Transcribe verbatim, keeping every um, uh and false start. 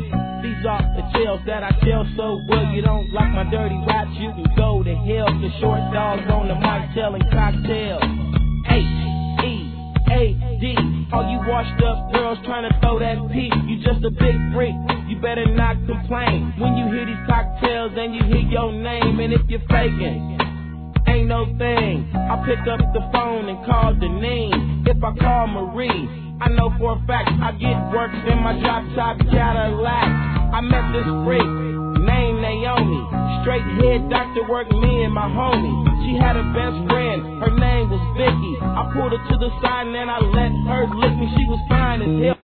These are the tales that I tell so well. You don't like my dirty raps, you can go to hell. The short dogs on the mic telling cocktails. H E A D. All you washed up girls trying to throw that P. You just a big freak, you better not complain when you hear these cocktails and you hear your name. And if you're faking, ain't no thing. I pick up the phone and call Deneen. If I call Marie, I know for a fact I get work in my drop top Cadillac. I met this freak named Naomi. Straight head doctor worked me and my homie. She had a best friend, her name was Vicky. I pulled her to the side and I let her lick me. She was fine as hell.